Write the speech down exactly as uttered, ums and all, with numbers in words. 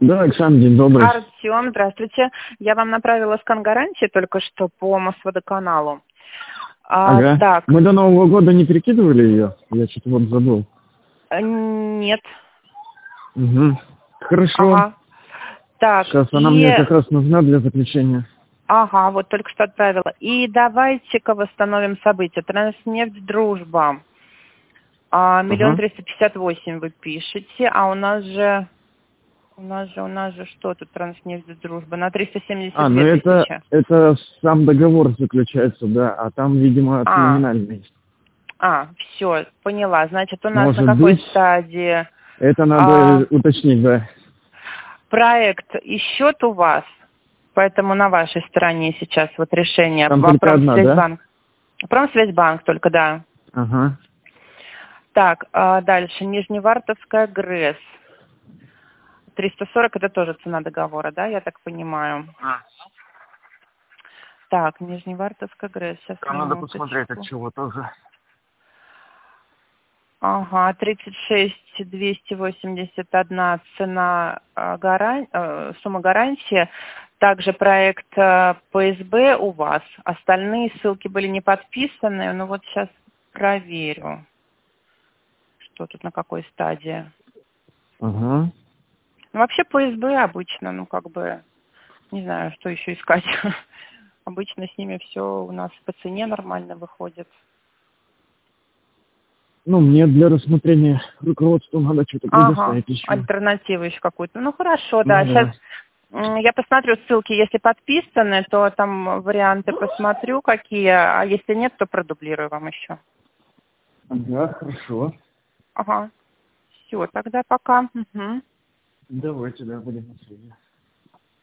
Да, Александр, день добрый. Артем, здравствуйте. Я вам направила скан гарантии только что по Мосводоканалу. А, Ага. Так, Мы до Нового года не перекидывали ее? Я что-то вот забыл. э, нет. Угу. Хорошо. Ага. Так, Сейчас она и... мне как раз нужна для заключения. Ага, вот только что отправила. И давайте-ка восстановим события. Транснефть, дружба. А, миллион Ага. триста пятьдесят восемь вы пишете, а у нас же... У нас же, у нас же что тут транснефть, дружба? На триста семьдесят А, ну две это, тысячи. это сам договор заключается, да, а там, видимо, А, номинальный. а, все, поняла. Значит, у нас на Может какой быть, стадии? это А, надо уточнить, да. проект и счет у вас, поэтому на вашей стороне сейчас вот решение. Там А, только одна, да? Промсвязьбанк. Промсвязьбанк только, да. Ага. Так, а дальше. Нижневартовская ГРЭС. триста сорок это тоже цена договора, да, я так понимаю. Так, Нижневартовская ГРЭС. Сейчас, Там надо посмотреть, от минуточку. чего тоже. Ага, тридцать шесть двести восемьдесят одна цена, а, гаран... э, сумма гарантии. Также проект э, ПСБ у вас. Остальные ссылки были не подписаны. Но вот сейчас проверю, что тут на какой стадии. Ага. Ну, вообще ПСБ обычно, ну, как бы, не знаю, что еще искать. Обычно с ними все у нас по цене нормально выходит. Ну, мне для рассмотрения руководства надо что-то Ага, предоставить еще. альтернативу еще какую-то. Ну, хорошо, Ну, да. Сейчас да. я посмотрю ссылки, если подписаны, то там варианты посмотрю какие, а если нет, то продублирую вам еще. Ага, хорошо. Ага. Все, тогда пока. Угу. Давайте, да, будем на связи.